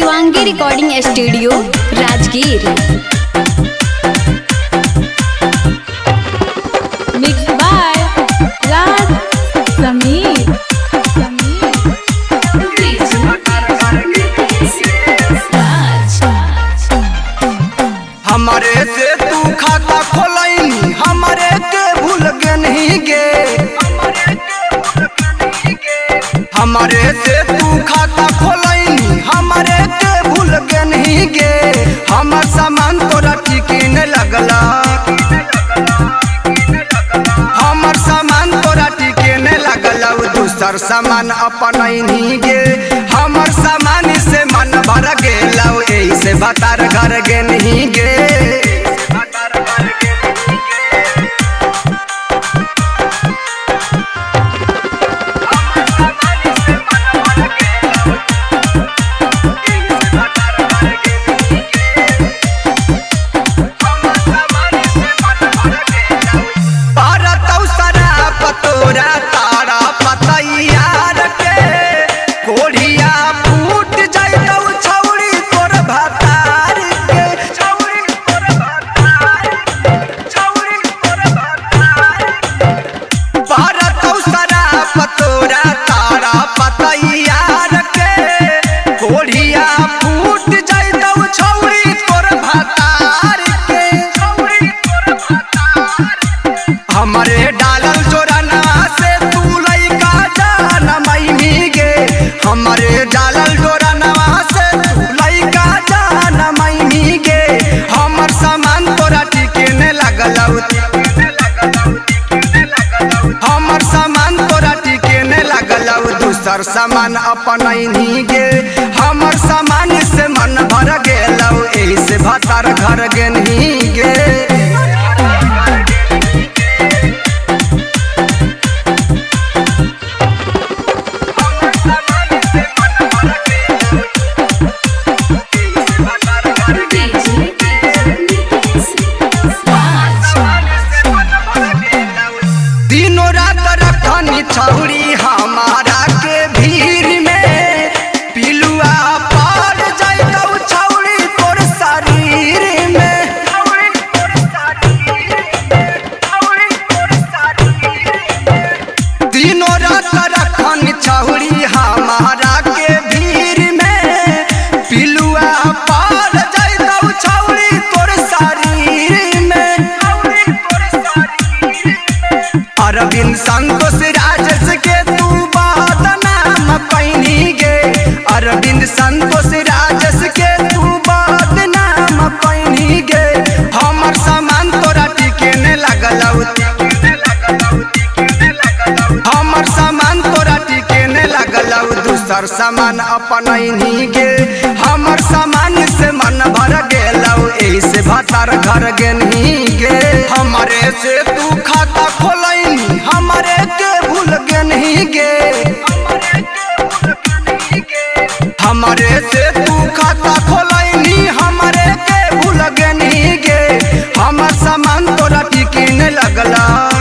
Shivangi recording studio Rajgir. Mix by Raj Samir. हमारे से तू खाता खोलैनी हमारे के भूल के नहीं गे। हमारे से तू खाता खोलैनी हमारे के भूल के नहीं गे। हमर सामान तोरा ठीक नहीं लगला। हमर सामान तोरा ठीक नहीं लगला। दूसर सामान अपन नहीं गे। हमर सामान से मन भर गेला। ऐसे बतार घर गे नहीं गे। हमारे डालल जोराना से तू लइका जान मैनी गे। हमारे डालल जोराना से तू लइका जान मैनी गे। हमर सामान तोरा ठीक नहीं लगला। हमर सामान तोरा ठीक नहीं लगला। दूसर सामान अपन नहीं गे। हमर सामान से मन भर गेला। ऐसे भतार घर गे नहीं गे। दिनों रात रखनी छौरी हमारा के भीड़ में। पिलुआ पार जाइतौ छौरी तोर शरीर में। दिनों रात रखनी छौरी हमारा के भीड़ में। पिलुआ पार जाइतौ छौरी तोर शरीर में। अरविंद संतोष राजेश के तू बदनाम कैनी गे। अरविंद संतोष राजेश के तू बदनाम कैनी गे। हमर सामान तोरा ठीक नहीं लगला। हमर सामान तोरा ठीक नहीं लगला। दूसर सामान अपन नहीं गे। हमर सामान से मन भर गेला। ऐसे भतार घर गे नहीं गे। हमारे से तू खाता खोलैनी हमारे के भूल के नहीं गे। हमारे से तू खाता खोलैनी हमारे के भूल के नहीं गे। हमर सामान तोरा ठीक नहीं लगला।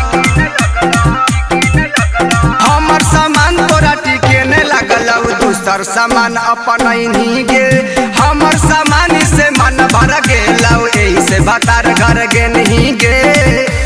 हमर सामान तोरा ठीक नहीं लगला। दूसर सामान अपन नहीं गे। हमर सामान से मन भर गेला। ऐसे भतार घर गे नहीं गे।